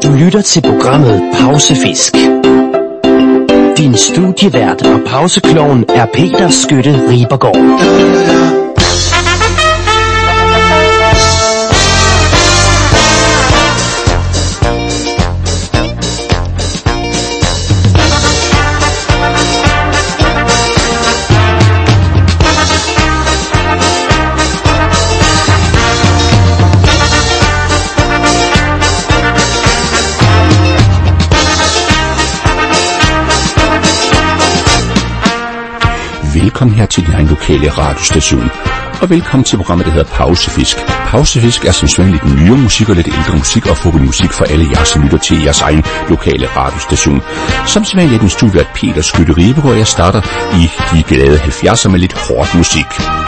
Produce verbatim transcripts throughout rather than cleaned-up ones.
Du lytter til programmet Pausefisk. Din studievært og pauseklovn er Peter Skytte Ribergaard. Velkommen her til din egen lokale radiostation, og velkommen til programmet, der hedder Pausefisk. Pausefisk er som sådan lidt nyere musik og lidt ældre musik og musik for alle jer, som lytter til jeres egen lokale radiostation. Som sædvanligt er den studievært Peter Skytte Ribergaard, og jeg starter i de glade halvfjerdser med lidt hårdt musik.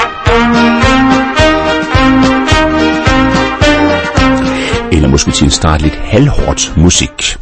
Eller måske til en start lidt halvhårdt musik.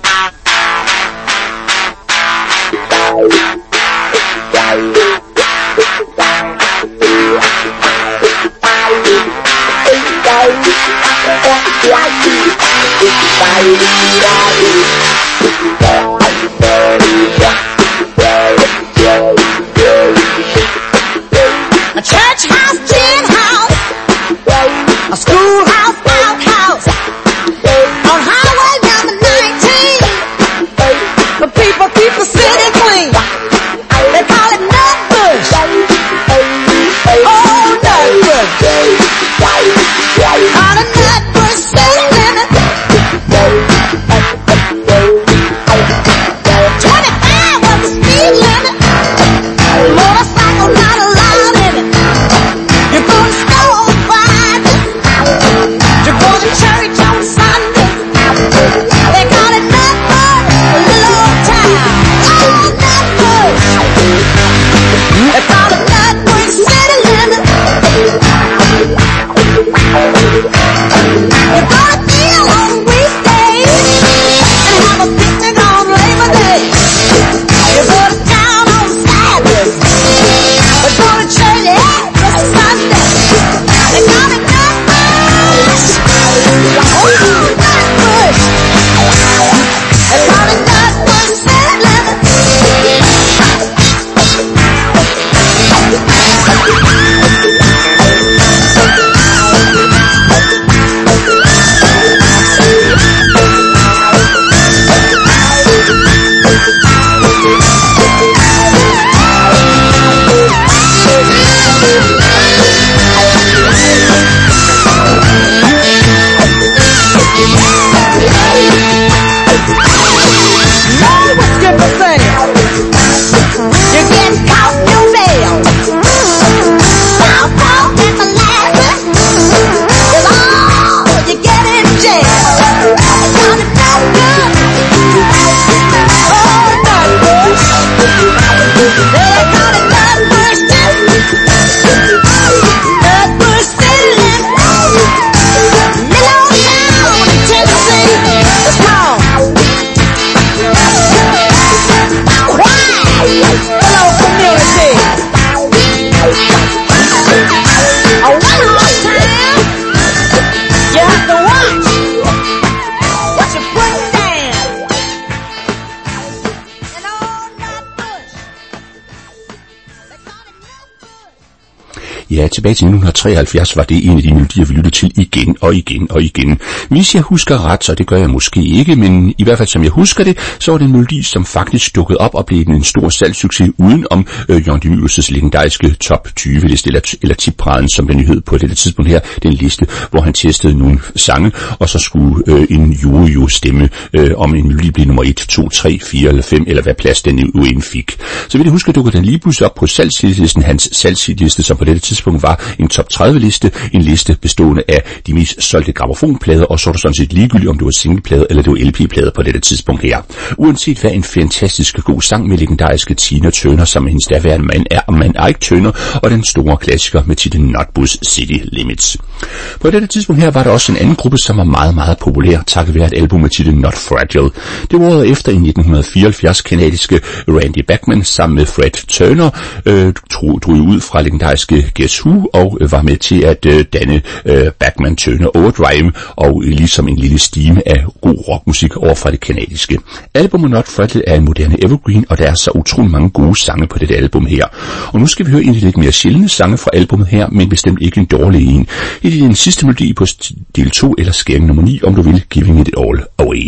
A church house, gin house, a schoolhouse, outhouse, on highway number nineteen. The people keep the city clean. They call it Nutbush. Oh, Nutbush. On a Nutbush city limit. twenty-five was the speed limit. Motorcycle not allowed in it. You go to school on Friday. You go to church on Sunday. They call it Nutbush, a little old town. Oh, Nutbush. They call it Nutbush city limit. You go to deal on weekdays and have a picnic on Labor Day. You go to town on Saturdays. We go to church every Sunday. They call it Nutbush. Oh, Nutbush. They call it Nutbush city limit. Know what Skipper say? You get caught in your mail. Southpaw and molasses is all you get in jail. Call it no good. Oh, Nutbush. They call it Nutbush too. Nutbush city limit. Little town in Tennessee. It's called Quiet. Hello, community. A one more time. You have to watch what you put down. And all Nutbush. They call it Nutbush. Ja, tilbage til nitten treoghalvfjerds var det en af de melodier, vi lyttede til igen og igen og igen. Hvis jeg husker ret, så det gør jeg måske ikke, men i hvert fald som jeg husker det, så var det en melodi, som faktisk dukkede op og blev en stor salgssucces uden om øh, Jørgen de Mylius' legendariske top tyve liste, eller, eller tippraden, som den hed på dette tidspunkt her, den liste, hvor han testede nogle sange, og så skulle øh, en jury jo stemme, øh, om en melodi blev nummer et, to, tre, fire eller fem, eller hvad plads den nu end fik. Så vil jeg huske, dukkede den lige pludselig op på salgslisten, hans salgsliste, som på dette tidspunkt var en top tredive liste, en liste bestående af de mest solgte gramofonplader, og så var det sådan set ligegyldigt, om det var singleplade eller det var L P-plade på dette tidspunkt her. Uanset hvad, en fantastisk god sang med legendariske Tina Turner, som hendes daværende mand er, og man Ike Turner, og den store klassiker med titlen Nutbush City Limits. På dette tidspunkt her var der også en anden gruppe, som var meget, meget populær, takket være et album med titlen Not Fragile. Det var året efter i nitten fireoghalvfjerds kanadiske Randy Bachman sammen med Fred Turner øh, drog, drog ud fra legendariske Guess Who U og øh, var med til at øh, danne øh, Bachman Turner Overdrive og øh, ligesom en lille stime af god rockmusik over fra det kanadiske. Albumet Not Fragile er en moderne evergreen, og der er så utrolig mange gode sange på dette album her. Og nu skal vi høre en af de lidt mere sjældne sange fra albumet her, men bestemt ikke en dårlig en. I den sidste melodi på del to eller skæring nummer ni, om du vil, Giving It All Away.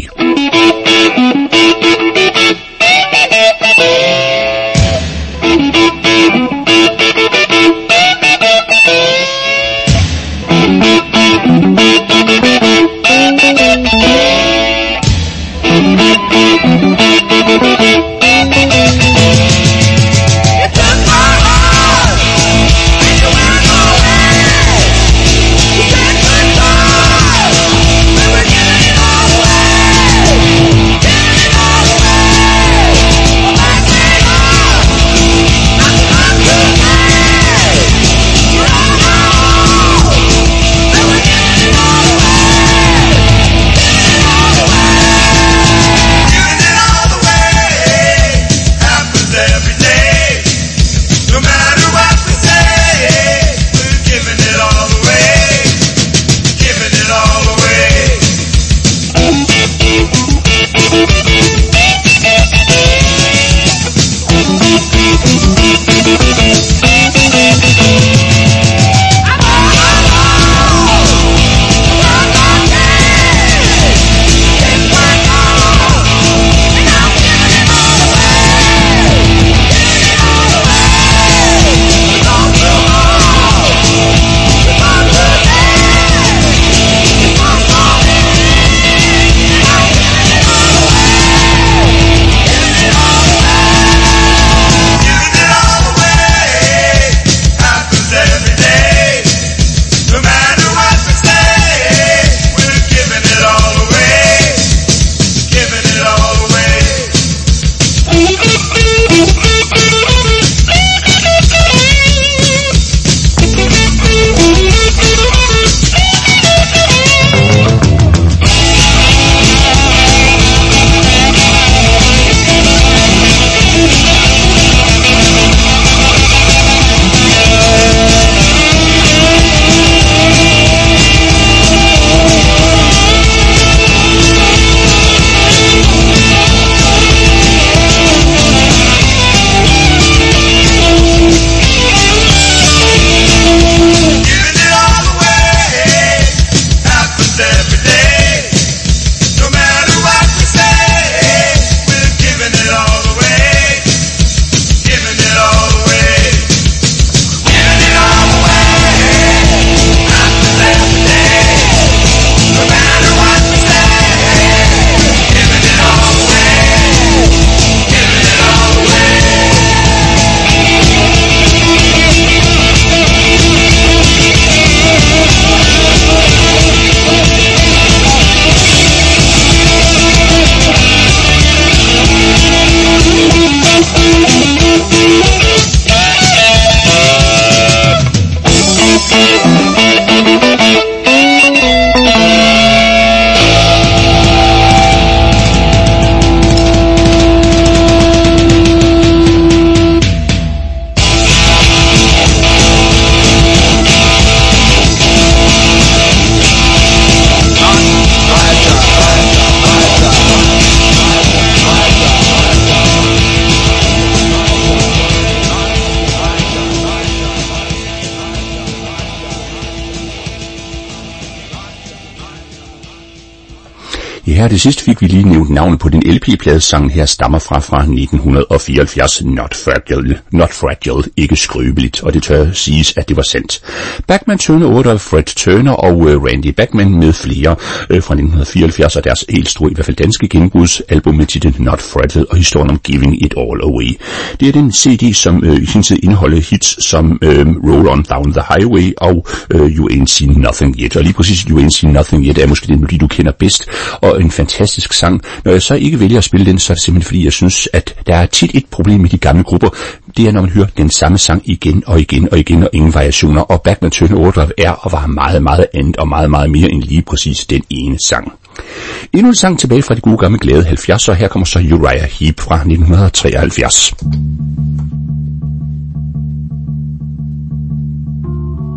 Ja, det sidste fik vi lige nævnt navnet på den L P-plade. Sangen her stammer fra fra nitten fireoghalvfjerds. Not Fragile, Not Fragile, ikke skrøbeligt, og det tør siges, at det var sandt. Bachman Turner Overdrive, Fred Turner og uh, Randy Bachman med flere uh, fra nitten fireoghalvfjerds og deres helt store, i hvert fald danske genbrudsalbum med titlen Not Fragile og historien om Giving It All Away. Det er den C D, som uh, i sin tid indeholder hits som uh, Roll On Down the Highway og uh, You Ain't Seen Nothing Yet. Og lige præcis You Ain't Seen Nothing Yet er måske den melodi, du kender bedst, og en fantastisk sang. Når jeg så ikke vælger at spille den, så er det simpelthen fordi, jeg synes, at der er tit et problem med de gamle grupper. Det er, når man hører den samme sang igen og igen og igen, og ingen variationer. Og Bachman Turner Overdrive er og var meget, meget andet og meget, meget mere end lige præcis den ene sang. Endnu en sang tilbage fra de gode gamle glade halvfjerdser, og her kommer så Uriah Heep fra nitten treoghalvfjerds.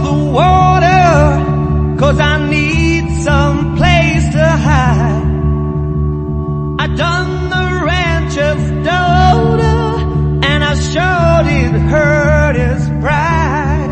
the water, 'cause I need some place to hide. I done the rancher's daughter, and I sure did hurt his pride.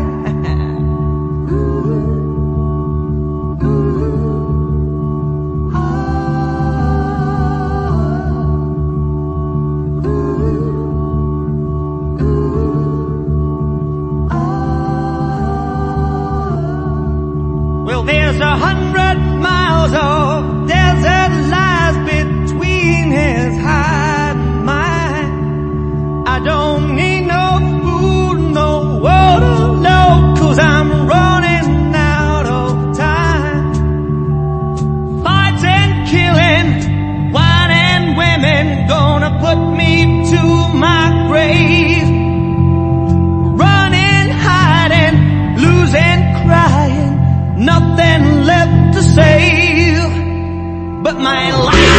Well, there's a hundred miles of desert lies between his hide and mine. I don't need no food, no water, no, 'cause I'm running out of time. Fights and killing, wine and women, gonna put me to my grave. Running, hiding, losing, crying, nothing left to save but my life.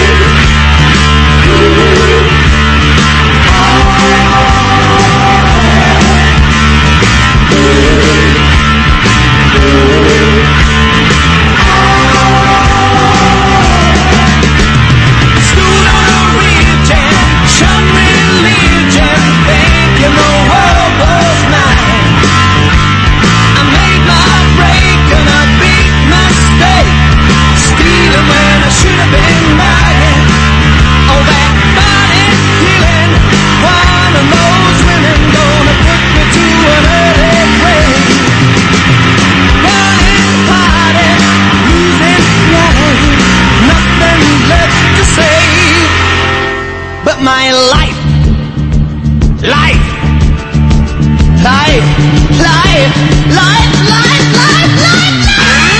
Stood on a ridge and shone religion, thinking the world was mine. I made my break and I beat my mistake, stealing when I should have been buying. Oh, that body killing, one of those women gonna put me to an early grave. Running, hiding, losing, crying, nothing left to save but my life, life, life, life, life, life, life, life, life.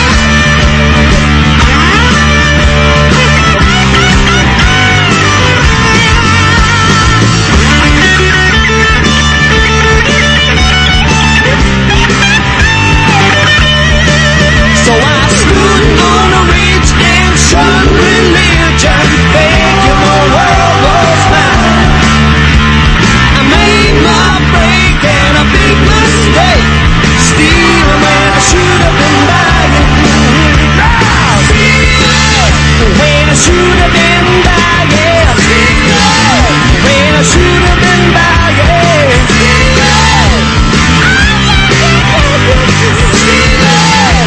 So I stood on a ridge and shone religion, thinking the world was mine. I made my break and a big mistake, stealing when I should have been buying. Stealing when I should have been buying. Stealing when I should have been buying. Stealing. Stealing.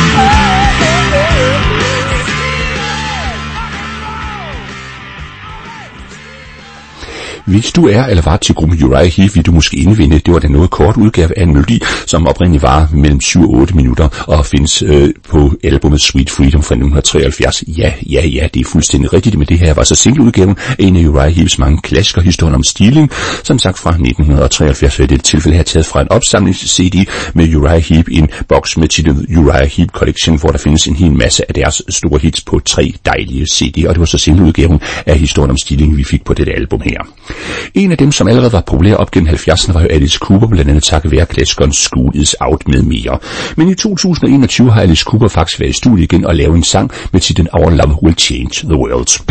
Hvis du er eller var til gruppen Uriah Heep, vil du måske indvende, det var den noget kort udgave af en melodi, som oprindeligt var mellem syv og otte minutter og findes øh, på albumet Sweet Freedom fra nitten treoghalvfjerds. Ja, ja, ja, det er fuldstændig rigtigt, men det her var så singleudgaven af en af Uriah Heeps mange klassiker, historien om stealing, som sagt fra nitten treoghalvfjerds, og i dette tilfælde her taget fra en opsamlings-C D med Uriah Heep, en boks med titlen Uriah Heep Collection, hvor der findes en hel masse af deres store hits på tre dejlige C D'er, og det var så singleudgaven af historien om stealing, vi fik på dette album her. En af dem, som allerede var populær op gennem halvfjerdserne, var jo Alice Cooper, blandt andet takket være klassikeren School Is Out med mere. Men i to tusind og enogtyve har Alice Cooper faktisk været i studiet igen og lavet en sang med titlen Our Love Will Change the World.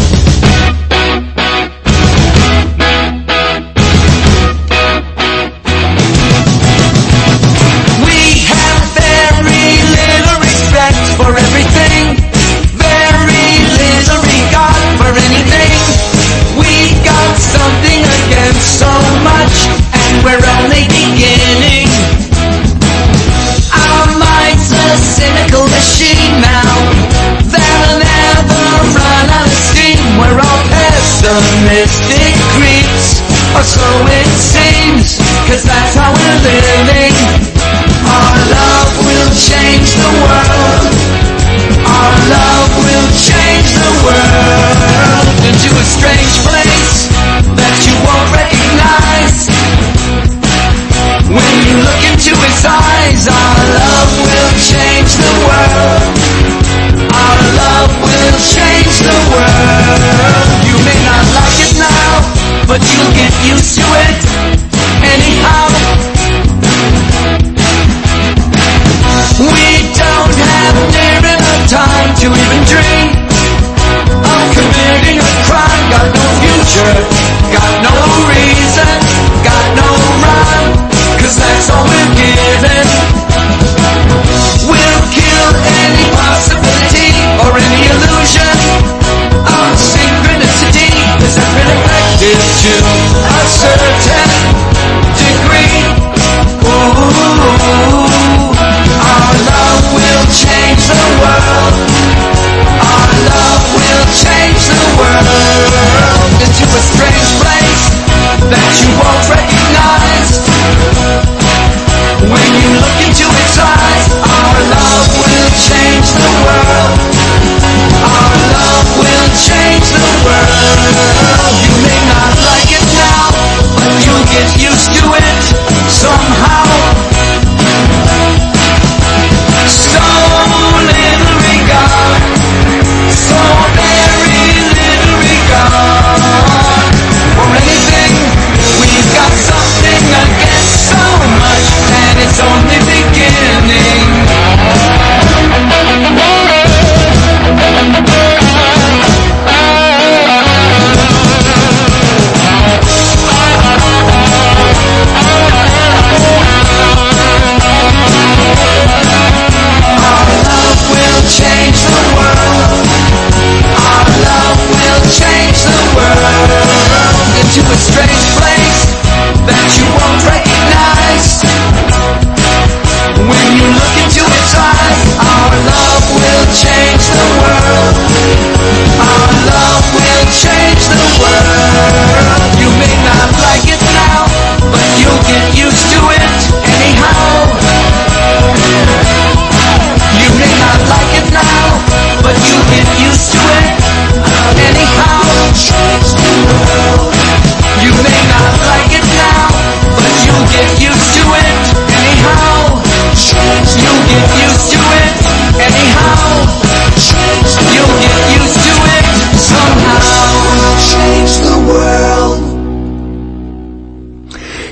We have very little respect for everything, very little regard for anything. We got something against so much, and we're only beginning. Our minds are cynical machine now, they'll never run out of steam. We're all pessimistic creeps, or so it seems, 'cause that's how we're living. Our love will change the world. Our love will change the world into a strange place that you won't recognize. When you look into its eyes, our love will change the world. Our love will change the world. You may not like it now, but you'll get used to it anyhow. We don't have near enough time to even dream of committing a crime. Got no future, got no reason, got no rhyme, 'cause that's all we're given.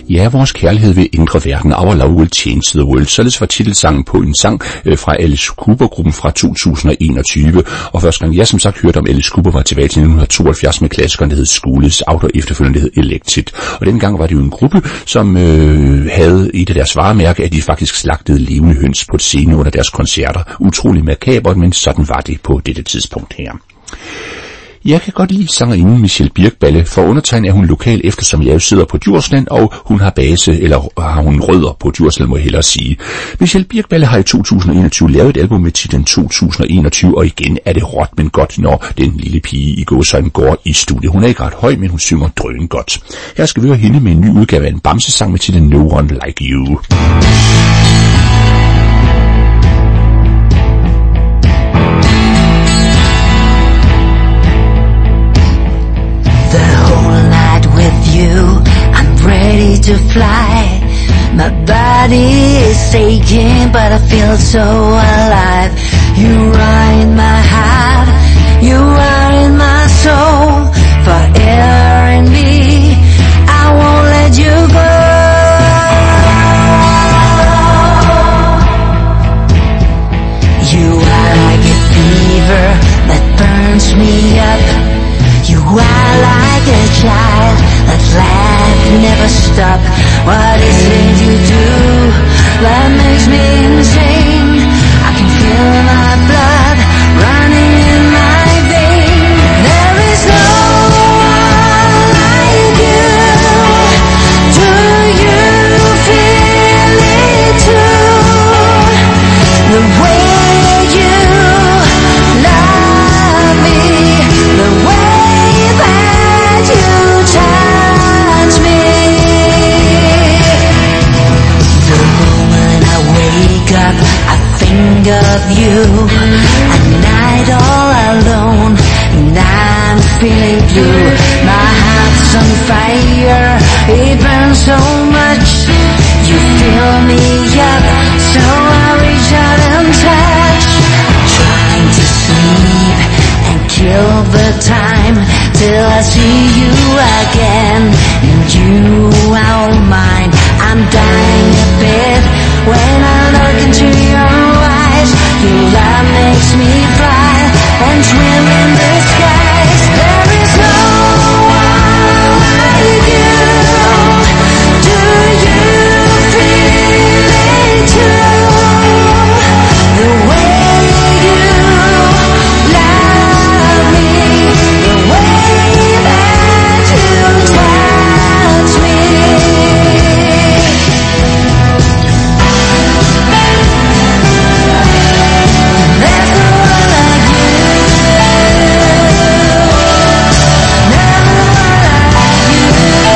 Ja, vores kærlighed vil ændre verden. Our love will change the world. Således var titelsangen på en sang øh, fra Alice Cooper-gruppen fra to tusind og enogtyve. Og første gang jeg som sagt hørte om Alice Cooper var tilbage til nitten tooghalvfjerds med klassikeren, der hed School's Out, og efterfølgende hed Elected. Og dengang var det jo en gruppe, som øh, havde et af deres varemærke, at de faktisk slagtede levende høns på et scene under deres koncerter. Utrolig makabert, men sådan var det på dette tidspunkt her. Jeg kan godt lide sangerinden Michelle Birkballe. For undertegnet er hun lokal, eftersom jeg jo sidder på Djursland, og hun har base, eller har hun rødder på Djursland, må jeg hellere sige. Michelle Birkballe har i to tusind og enogtyve lavet et album med titlen to tusind og enogtyve, og igen er det råt, men godt, når den lille pige i gåseøjne går i studiet. Hun er ikke ret høj, men hun synger drøn godt. Her skal vi høre hende med en ny udgave af en bamsesang med titlen No One Like You. Ready to fly. My body is aching, but I feel so alive. You are in my heart, you are in my soul, forever in me. I won't let you go. You are like a fever that burns me up. You are like a child that laugh never stop. What is it you do that makes me insane? I can feel my blood running in my veins. There is no one like you. Do you feel it too? The way you love me, the way that you touch me. The moment I wake up, I think of you. At night all alone, and I'm feeling blue. My heart's on fire, it burns so much. You fill me up, so I reach out and touch. I'm trying to sleep and kill the time till I see you again, and you are mine. I'm dying a bit when I look into your eyes. Your love makes me fly and swim in the skies. There is no one like you. Do you feel it too? The way you love me, the way that you touch me. There's no one like you. Never one like you.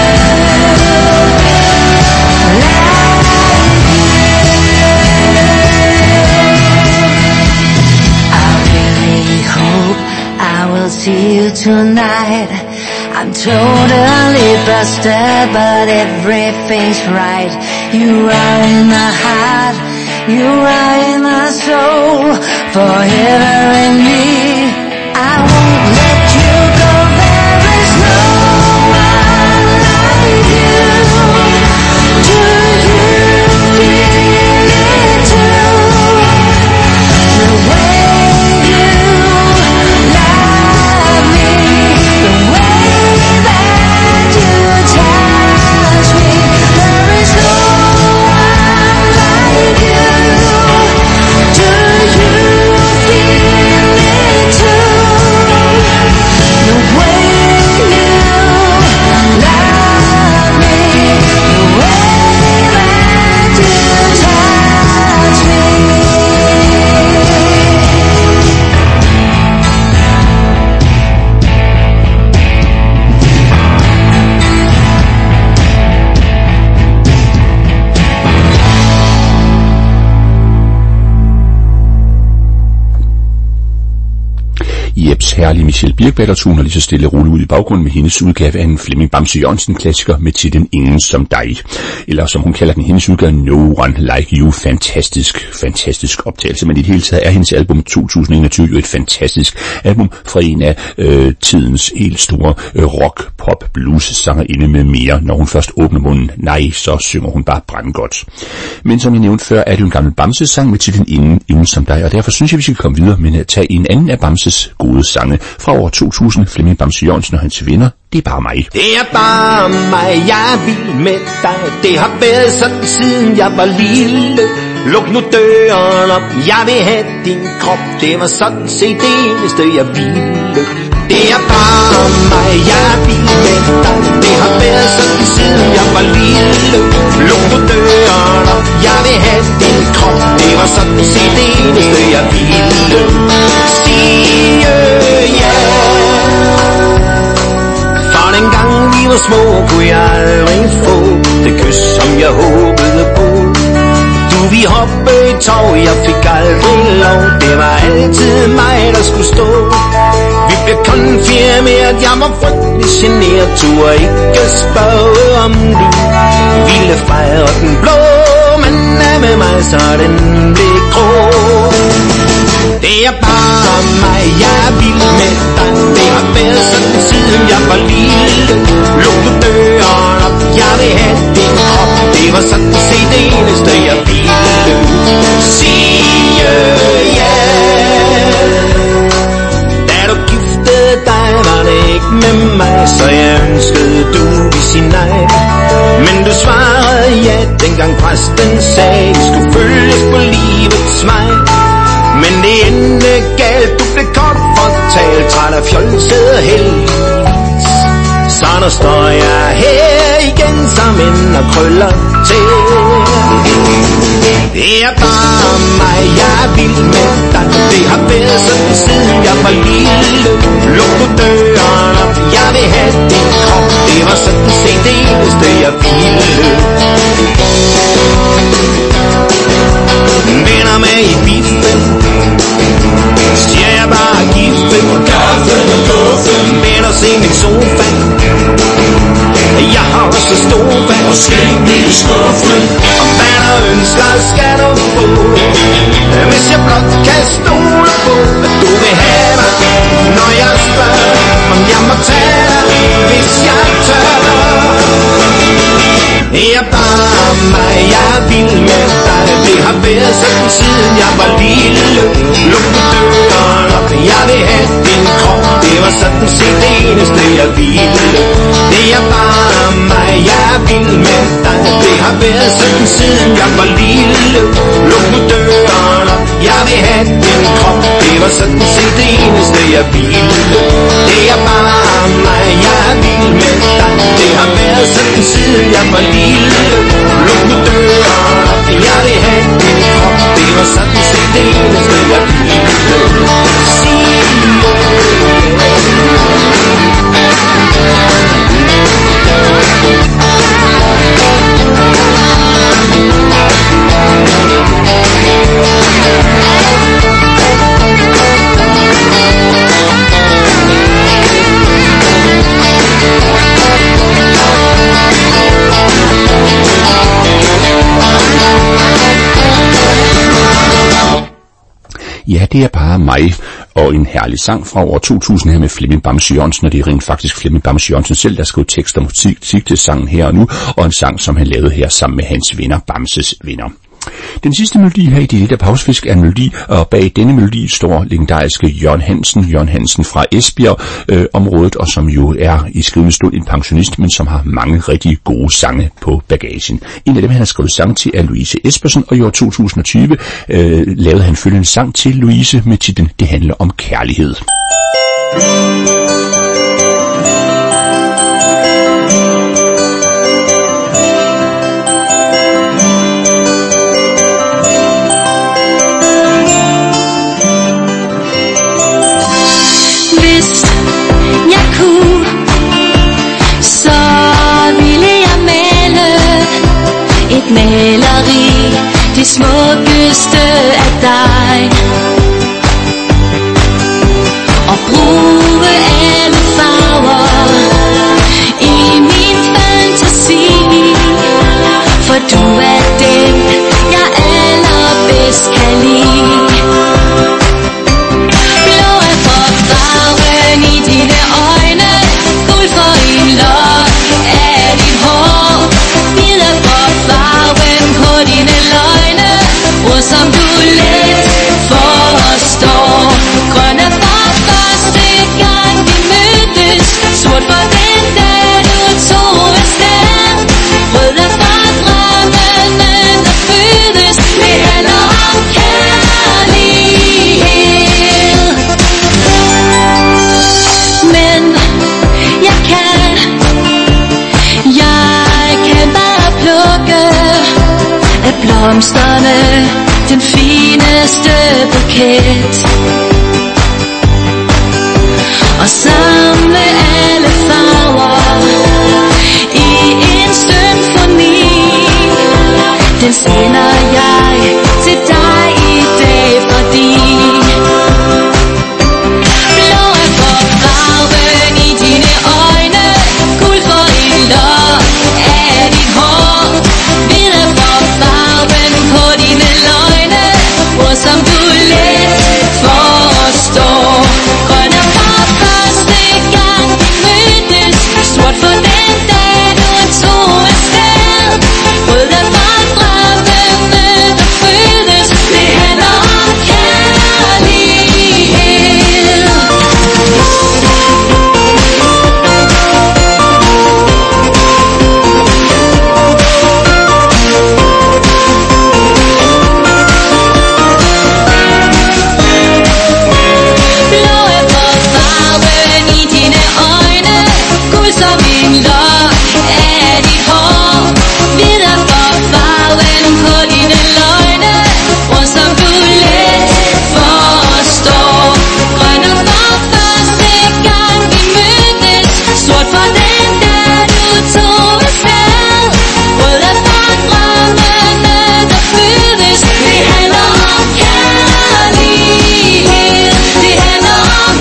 I really hope I will see you tonight. I'm totally busted, but everything's right. You are in my heart, you are in my soul, forever in me. I won't let you go. There is no one like you. Do you feel it too? The way you love me, the way that you touch me. There is no one like you. Do you feel it too? vores herlige Michelle Birkberg, der tuner lige så stille og roligt ud i baggrunden med hendes udgave af en Flemming Bamse Jørgensen klassiker med titlen Ingen som dig. Eller som hun kalder den, hendes udgave No One Like You. Fantastisk, fantastisk optagelse. Men i det hele taget er hendes album to tusind enogtyve jo et fantastisk album fra en af øh, tidens helt store øh, rock, pop, blues sangerinde med mere. Når hun først åbner munden, nej, så synger hun bare brandgodt. Men som jeg nævnte før, er det jo en gammel Bamse sang med titlen Ingen, Ingen som dig, og derfor synes jeg, vi skal komme videre med at tage en anden af Bamses gode sange fra år to tusind, Flemming Bamse Jørgensen og hans venner. Det er bare mig. Det er bare mig, jeg er vild med dig. Det har været sådan siden jeg var lille. Luk nu døren op, jeg vil have din krop. Det var sådan set det eneste jeg ville. Det er bare mig, jeg er vild med dig. Det har været sådan siden jeg var lille. Luk nu døren op, jeg vil have din krop. Det var sådan set det eneste jeg ville. Sige ja. For den gang vi var små, kunne jeg aldrig få det kys, som jeg håbede på. Du vi hoppe i tog, jeg fik aldrig lov. Det var altid mig, der skulle stå. Vi blev konfirmeret, jeg var frygtelig generet. Turde ikke spørge om du ville fejre den blå. Men er med mig, så den blev grå. Det er bare mig, jeg er vild med dig. Det har været sådan siden jeg var lille. Luk nu døren op, jeg vil have din krop. Det var sådan set det eneste jeg ville. Sige ja. Da du giftede dig, var det ikke med mig, så jeg ønskede du ville sige nej. Men du svarede ja, dengang præsten sagde, I skulle følges på livets vej. Men det endte galt, du blev kort fortalt, træt af fjolset og heldigvis. Så nu står jeg her igen som en og krøller til. Det er bare mig, jeg er vild med dig. Det har været sådan siden jeg var lille. Luk nu døren op, jeg vil have din krop. Det var sådan set det eneste jeg ville. Venner med i biffen, siger jeg bare giffen. Kaffen og kuffen, med os i min sofa. Jeg har også sofa og skæg i skuffen. Og hvad der ønsker skal du få, hvis jeg blot kan stole på, at du vil have mig. Når jeg spørger, om jeg må tage dig, hvis jeg tør. Det er bare mig, jeg er vild med dig. Det har været sådan siden jeg var lille. Luk nu døren op, jeg vil have din krop. Det var sådan set det eneste jeg ville. Det er bare mig, jeg er vild med dig. Det har været sådan siden jeg var lille. Luk nu døren op, jeg vil have din krop. Det var sådan set det eneste jeg ville. Det er bare mig, jeg er vild med dig. Det har været sådan siden jeg var lille. Luk nu døren op, jeg vil have din krop. Det var sådan set det eneste jeg ville. Sige Ja, det er bare mig, og en herlig sang fra år to tusind her med Flemming Bamse Jørgensen, og det er rent faktisk Flemming Bamse Jørgensen selv, der skrev tekst og musik til sangen her og nu, og en sang, som han lavede her sammen med hans venner, Bamses venner. Den sidste melodi her i det lille Pausefisk er en melodi, og bag denne melodi står legendariske Jørgen Hansen, Jørgen Hansen fra Esbjerg øh, området, og som jo er i skrivende stund en pensionist, men som har mange rigtig gode sange på bagagen. En af dem, han har skrevet sang til, er Louise Espersen, og i år to tusind og tyve øh, lavede han følgende sang til Louise med titlen Det handler om kærlighed. Maleri, det smukkeste af dig, og brug blomsterne, den fineste buket. Og samle alle farver i en symfoni. Den sender jeg til dig i dag, fordi blå er for farven i dine øjne, guld for en lok af dit hår, hvid er for farven på dine løgne, ord som du let forstår. Grøn er for første gang vi mødtes, sort for den dag du tog afsted. Rød er for drømmene der føles, det handler om kærlighed. Blå er for farven i dine øjne, guld som en lok af dit hår, hvid er for farven på dine løgne, ord som du let forstår. Grøn er for første gang vi mødtes, sort for den dag du tog afsted. Rød er for drømmene der føles, det handler om kærlighed. Det handler om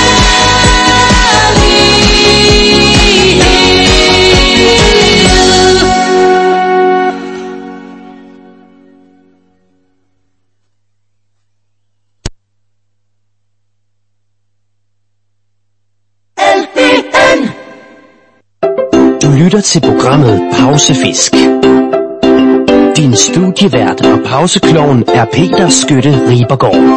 Du lytter til programmet Pausefisk. Din studievært og pauseklovn er Peter Skytte Ribergaard.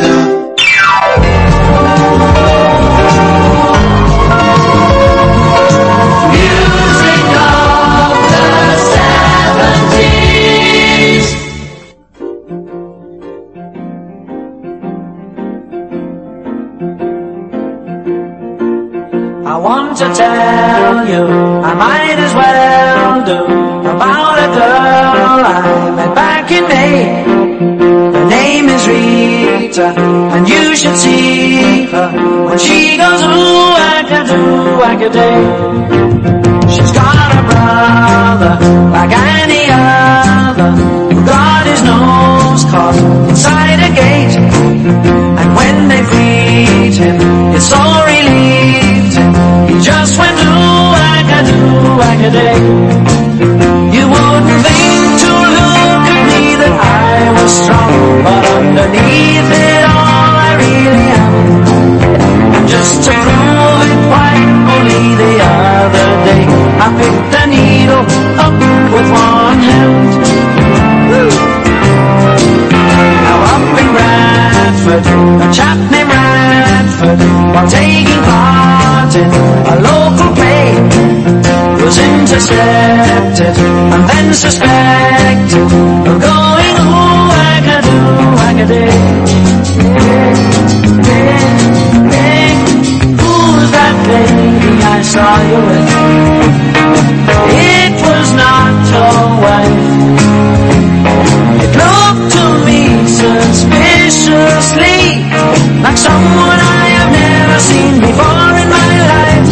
I want to tell you, I might as well do, about a girl I met back in May. Her name is Rita, and you should see her when she goes ooh, whack-a-doo, whack-a-day. She's got a brother like any other, who got his nose caught inside a gate. And when they freed him, it so relieved him. He just went ooh, whack-a-doo, whack-a-day. You wouldn't think to look at me that I was strong, but underneath it all I really am. And just to prove it, why, only the other day I picked a needle up with one hand. Woo! Now up in Bradford, a chap named Radford, while taking part in a local play, was intercepted and then suspected of going ooh, whack-a-doo, whack-a-day. Who's that lady I saw you with? It was not your wife. It looked to me suspiciously like someone I have never seen before in my life.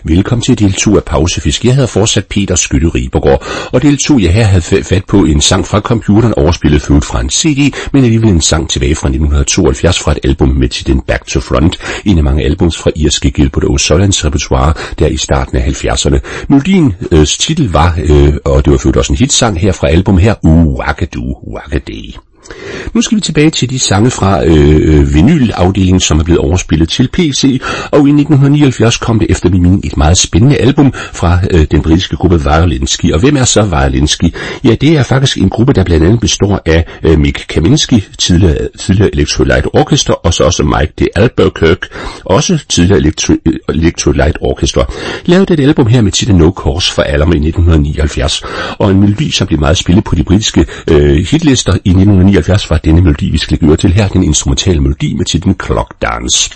Velkommen til del to af Pausefisk. Jeg havde fortsat Peter Skytte Ribergaard, og del to, jeg her havde fat på en sang fra computeren, overspillet født fra en C D, men alligevel en sang tilbage fra nitten tooghalvfjerds fra et album med titlen Back to Front, en af mange albums fra irske Gilbert O'Sullivans repertoire der i starten af halvfjerdserne. Melodiens øh, titel var, øh, og det var født også en hitsang her fra album her, Uwagadu Wagaday. Nu skal vi tilbage til de sange fra øh, vinylafdelingen, som er blevet overspillet til P C, og i nitten nioghalvfjerds kom det efter min mening et meget spændende album fra øh, den britiske gruppe Violinsky. Og hvem er så Violinsky? Ja, det er faktisk en gruppe, der blandt andet består af øh, Mick Kaminsky, tidligere, tidligere Electrolyte Orchestra, og så også Mike de Albuquerque, også tidligere Electro- Electrolyte Orchestra. Lavede et album her med titlen No Cause for Alarm i nitten nioghalvfjerds, og en melodi, som blev meget spillet på de britiske øh, hitlister i nitten nioghalvfjerds, var denne melodi, vi skal lægge øre til her, den instrumentale melodi med titlen Clock Dance.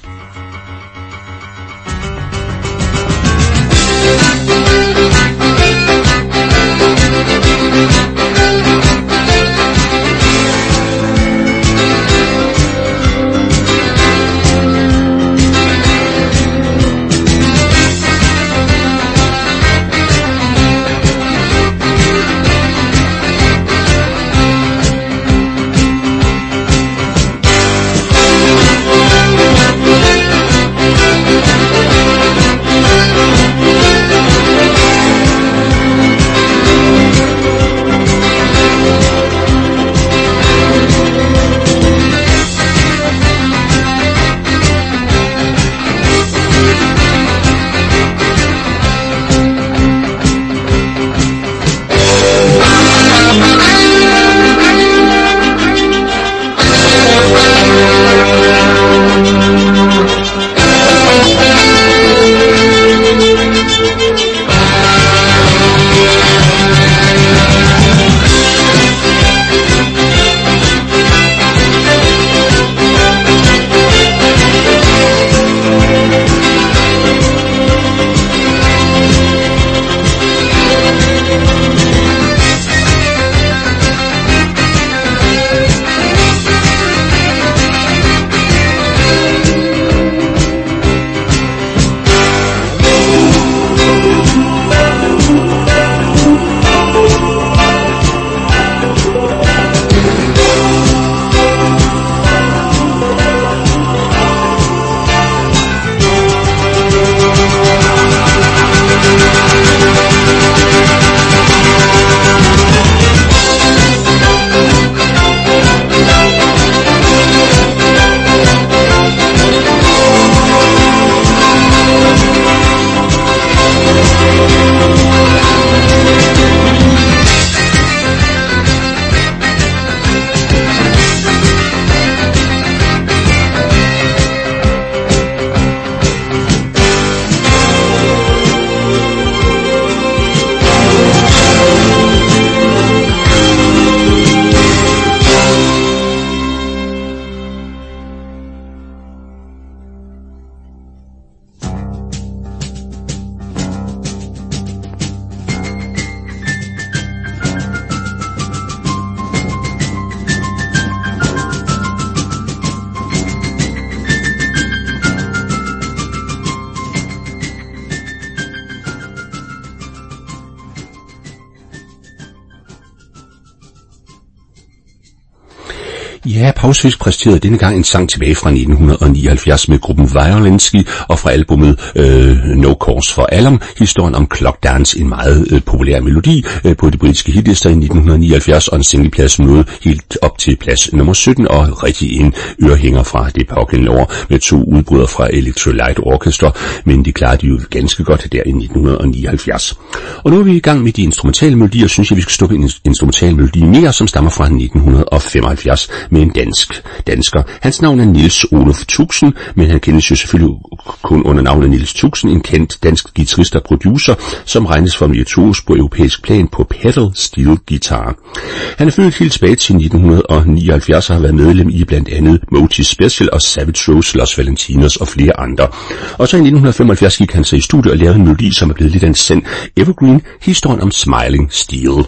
Ja, Pausefisk præsterede denne gang en sang tilbage fra nitten nioghalvfjerds med gruppen Violinsky, og fra albumet øh, No Cause for Alarm, historien om Clock Dance, en meget øh, populær melodi øh, på de britiske hitlister i nitten nioghalvfjerds, og en singleplads nåede helt op til plads nummer sytten, og rigtig en ørehænger fra det pågældende år med to udbrydere fra Electrolyte Orchestra, men de klarede de jo ganske godt der i nitten nioghalvfjerds. Og nu er vi i gang med de instrumentale melodier, og synes jeg, vi skal stukke en instrumental melodi mere, som stammer fra nitten femoghalvfjerds, med en dansk dansker. Hans navn er Niels Olof Tuxen, men han kendes jo selvfølgelig kun under navnet Niels Tuxen, en kendt dansk guitarist og producer, som regnes for virtuos på europæisk plan på pedal steel guitar. Han er født helt tilbage til nitten nioghalvfjerds og har været medlem i blandt andet Moti Special og Savage Rose, Los Valentinos og flere andre. Og så i nitten femoghalvfjerds gik han så i studiet og lavede en melodi, som er blevet lidt af en sand evergreen, historien om Smiling Steel.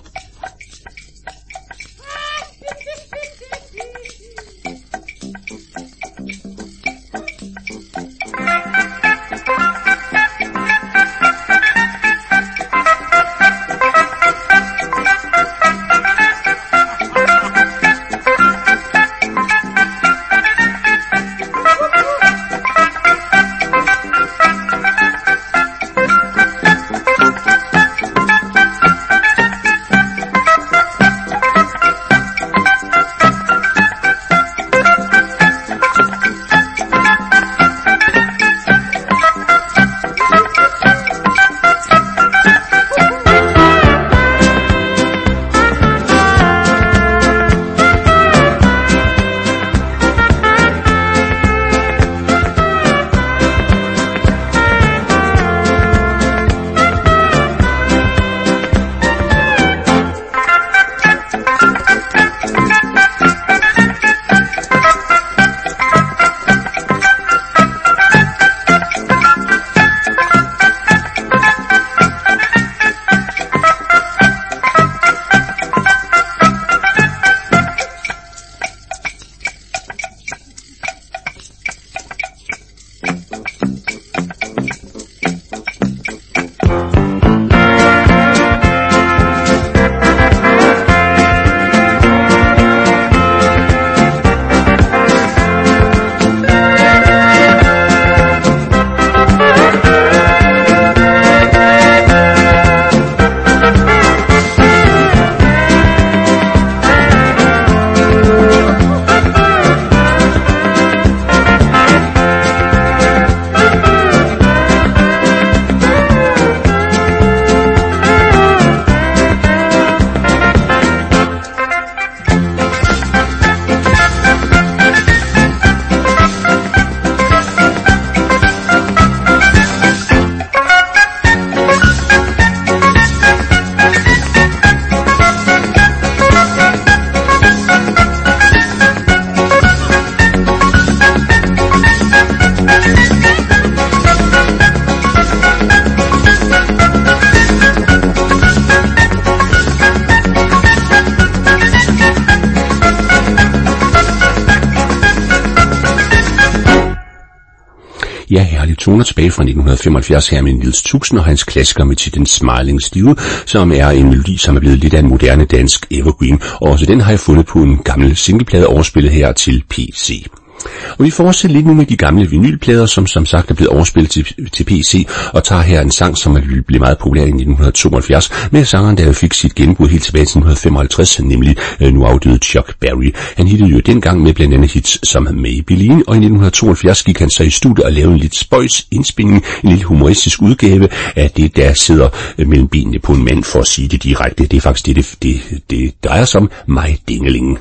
Ja, herlige toner tilbage fra nitten femoghalvfjerds her med Niels Tuxen og hans klassiker med titlen Smiling Steel, som er en melodi, som er blevet lidt af en moderne dansk evergreen, og også den har jeg fundet på en gammel singleplade overspillet her til P C. Og vi fortsætter lidt nu med de gamle vinylplader, som som sagt er blevet overspillet til, til P C, og tager her en sang, som er blevet meget populær i nitten tooghalvfjerds, med sangeren, der fik sit gennembrud helt tilbage til nitten femoghalvtreds, nemlig øh, nu afdøde Chuck Berry. Han hittede jo dengang med blandt andet hits som Maybelline, og i nitten tooghalvfjerds gik han så i studiet og lavede en lidt spøjs indspilning, en lidt humoristisk udgave af det, der sidder øh, mellem benene på en mand, for at sige det direkte. Det er faktisk det, det, det, det drejer sig om, My Dingeling.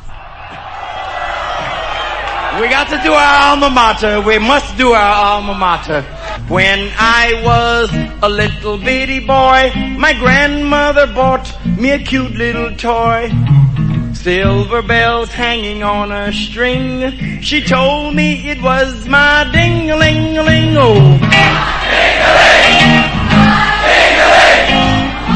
We got to do our alma mater. We must do our alma mater. When I was a little bitty boy, my grandmother bought me a cute little toy. Silver bells hanging on a string. She told me it was my ding-a-ling-a-ling. Oh, ding-a-ling, ding-a-ling.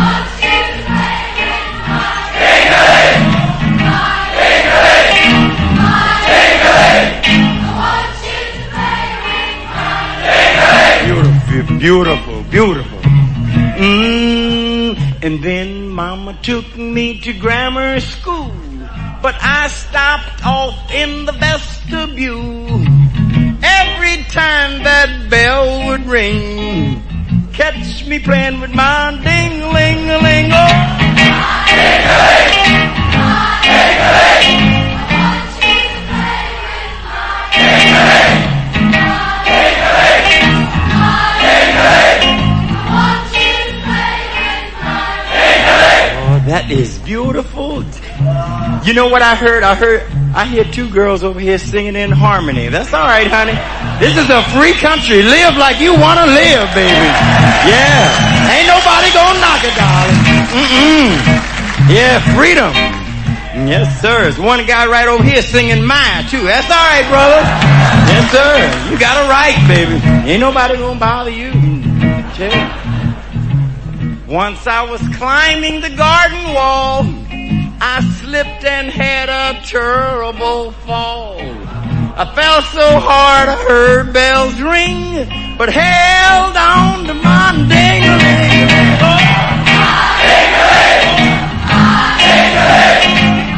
Beautiful, beautiful. Mm, and then Mama took me to grammar school, but I stopped off in the vestibule. Every time that bell would ring, catch me playing with my ding-a-ling-a-ling. Oh, ding-a-ling, ding-a-ling. That is beautiful. You know what I heard? I heard, I hear two girls over here singing in harmony. That's all right, honey. This is a free country. Live like you want to live, baby. Yeah. Ain't nobody gonna knock it, darling. Mm-mm. Yeah, freedom. Yes, sir. There's one guy right over here singing mine, too. That's all right, brother. Yes, sir. You got a right, baby. Ain't nobody gonna bother you. Yeah. Once I was climbing the garden wall, I slipped and had a terrible fall. I fell so hard I heard bells ring, but held on to my ding-a-ling. Oh, ding-a-ling, ding-a-ling.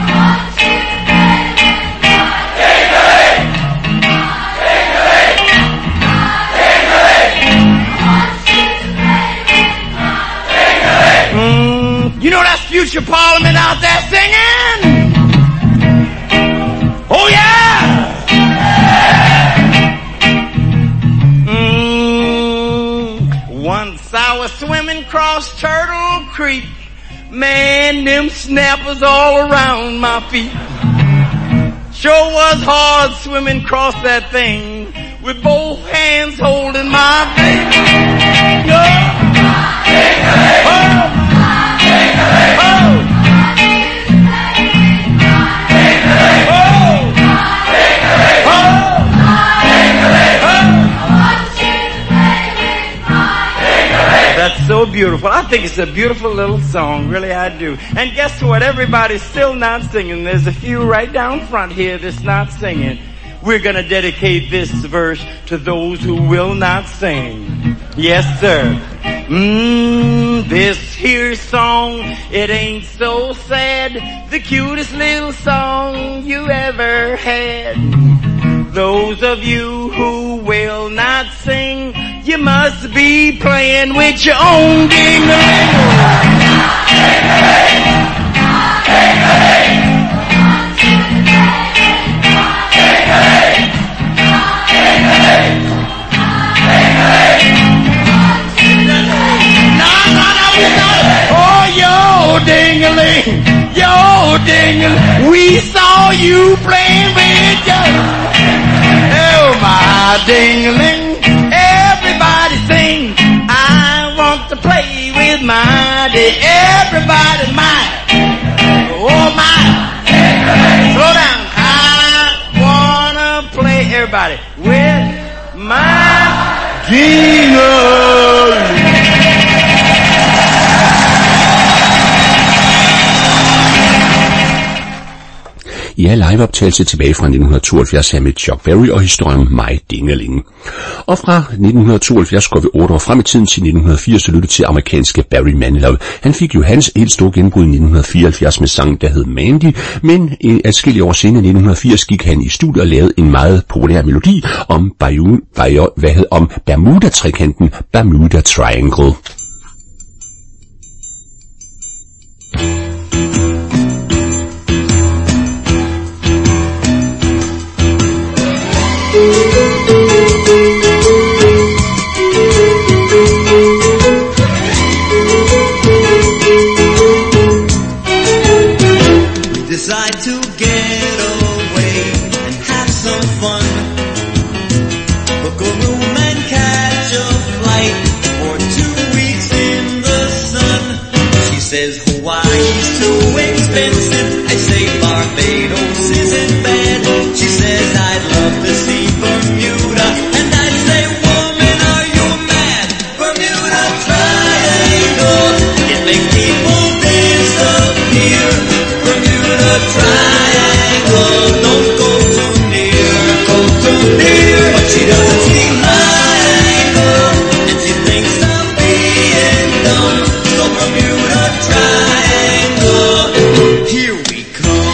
You know that's future Parliament out there singing? Oh yeah! Mm, once I was swimming across Turtle Creek. Man, them snappers all around my feet. Sure was hard swimming across that thing with both hands holding my baby. Oh. Oh. That's so beautiful. I think it's a beautiful little song. Really, I do. And guess what? Everybody's still not singing. There's a few right down front here that's not singing. We're going to dedicate this verse to those who will not sing. Yes, sir. Mmm, this here song, it ain't so sad. The cutest little song you ever had. Those of you who will not sing, you must be playing with your own ding-a-ling. Ding-a-ling, ding-a-ling. Ding-a-ling, yo ding-a-ling, we saw you playing with your, oh my ding-a-ling, everybody sing, I want to play with my ding, everybody mine, oh my, slow down, I wanna play, everybody, with my ding-a-ling. Ja, liveoptagelse tilbage fra nitten tooghalvfjerds her med Chuck Berry og historien om My Dingeling. Og fra nitten tooghalvfjerds går vi otte år frem i tiden til nitten firs og lytter til amerikanske Barry Manilow. Han fik jo hans helt store gennembrud i nitten fireoghalvfjerds med sangen, der hed Mandy, men adskillige år senere i nitten firs gik han i studiet og lavede en meget populær melodi om, Bayou, Bayou, hvad hed, om Bermuda-trekanten, Bermuda Triangle. Decide to get away and have some fun. Book a room and catch a flight for two weeks in the sun. She says Hawaii's too expensive. I say Barbados isn't bad. She says I'd love to see Bermuda, and I say, woman, are you mad? Bermuda Triangle, it makes people disappear. Bermuda Triangle, don't go too near, go too near. But she doesn't see my angle, and she thinks I'm being dumb. So Bermuda Triangle, here we come.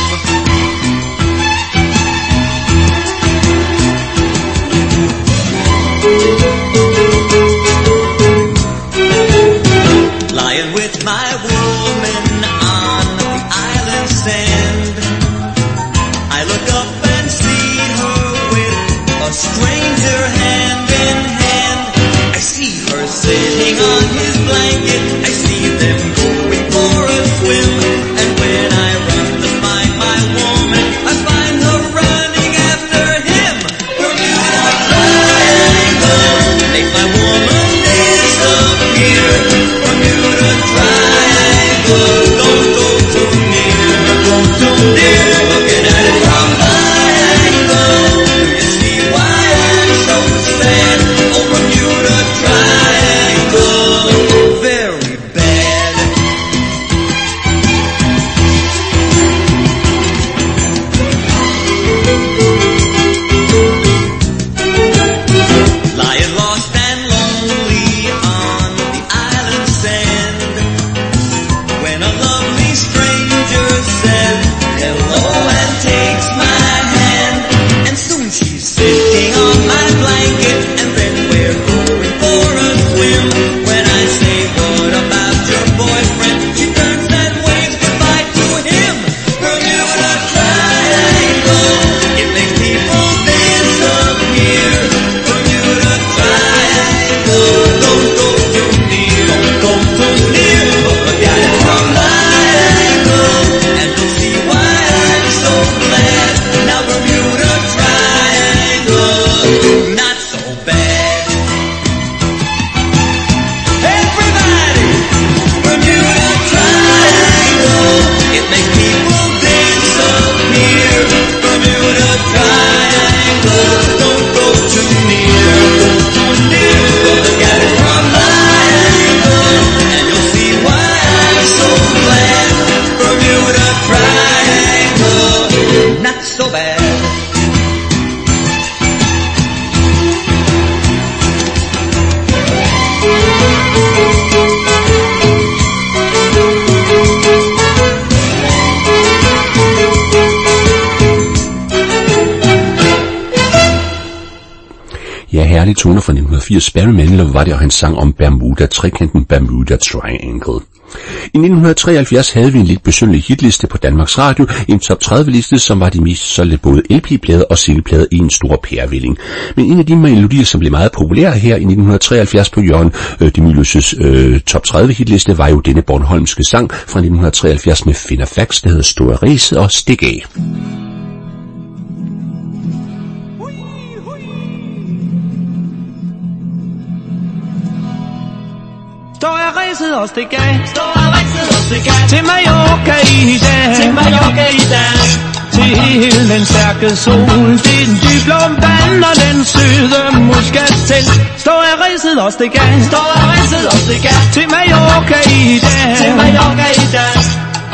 Lying with my woman on the island sand, I look up and see her with a stranger hand in hand. I see her sitting on his blanket, I see them going for a swim. And when I run to find my woman, I find her running after him. Bermuda Triangle, make my woman disappear. Bermuda Triangle, don't go too near, go too near. Looking at it from my angle, do you see why I'm so sad? Oh, Bermuda Triangle, very bad. Lying lost and lonely on the island sand, when a lovely stranger says hello and takes my hand. And soon she's sitting on my blanket, and then we're going for a swim. When I say, what about your boyfriend? She turns and waves goodbye to him. Bermuda Triangle, it makes people disappear. Bermuda Triangle, don't go too near, don't go too near. But look at it from my angle, and you'll see why I'm so glad. Now Bermuda Triangle, not so bad. Everybody, Bermuda Triangle, it makes people disappear. Bermuda Triangle, don't go too near, go too near. But look at it from my angle, and you'll see why I'm so glad. Bermuda Triangle, not so bad. Ja, herlige toner fra nitten firs. Barry Manilow var det, og han sang om Bermuda-trekanten, Bermuda Triangle. I nitten treoghalvfjerds havde vi en lidt besynderlig hitliste på Danmarks Radio, en top tredive liste, som var de mest solgte både L P-plader og singleplader i en stor pærevælling. Men en af de melodier, som blev meget populære her i nitten treoghalvfjerds på Jørgen øh, de Mylius' øh, top tredive hitliste, var jo denne bornholmske sang fra nitten treoghalvfjerds med Finder Fax, der hedder Stå af ræset og Stik af. Stå af ræset og stik af, stå af ræset og stik af, til Mallorca i dag, til Mallorca i dag, til den stærke sol, den dyblå vand og den søde muskatel. Stå af ræset og stik af, stå af ræset og stik af, til Mallorca i dag, til Mallorca i dag,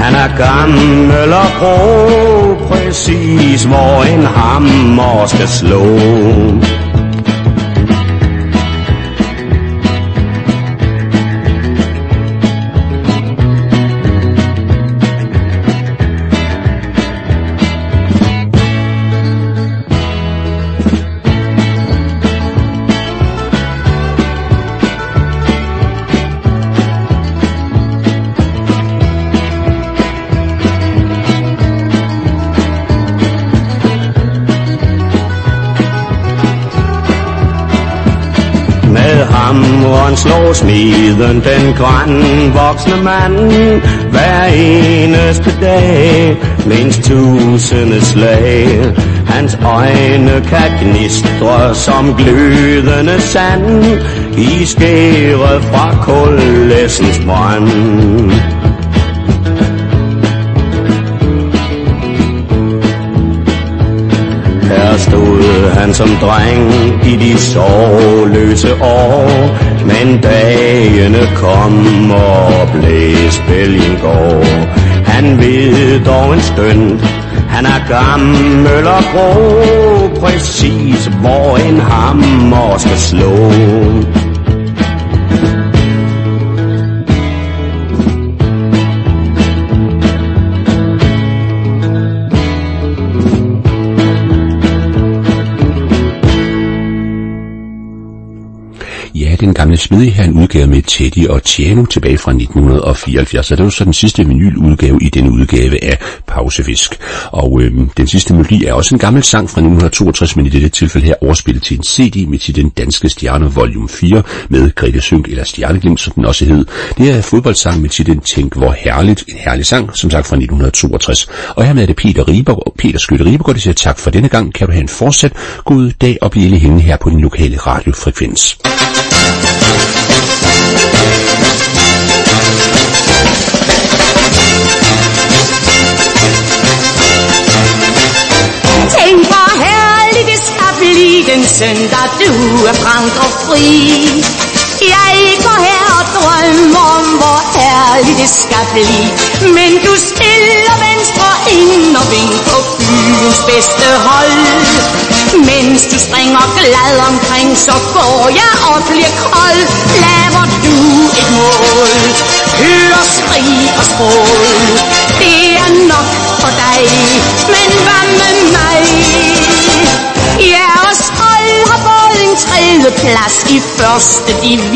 Han er gammel og grå, præcis hvor en hammer skal slå. Hamren slår smiden den grænvoksne mand hver eneste dag, mens tusinde slag. Hans øjne kan gnistre som glødende sand i skæret fra kulessens brand. Her stod han som dreng i de sorgløse år, men dagene kom og blæsbølgen går. Han ved dog en stund, han er gammel og grå, præcis hvor en hammer skal slå. Den gamle smedje her en udgave med Teddy og Tjano tilbage fra nitten fireoghalvfjerds, og det var så den sidste vinyludgave i denne udgave af Pausefisk. Og øhm, den sidste melodi er også en gammel sang fra nitten toogtres, men i dette tilfælde her overspillet til en C D med titlen Danske Stjerner Volume fire med Grete Synk eller Stjerneglimt, som den også hed. Det er fodboldsang med titlen Tænk hvor herligt, en herlig sang, som sagt fra nitten toogtres. Og hermed er det Peter Riber, Peter Skytte Ribergaard, der siger tak for denne gang. Kan du have en fortsat god dag og blive hængende her på din lokale radiofrekvens. Tænk hvor herligt det skal blive den søndag du er frank og fri. Jeg går her og drømmer om hvor herligt det skal blive. Men du spiller venstre ind og vind på byens bedste hold. Mens du springer glad omkring, så går jeg og bliver kold. Laver du et mål, hør, skrig og skrål. Det er nok for dig, men hvad med mig? Ja, os hold har fået en tredje plads i første division.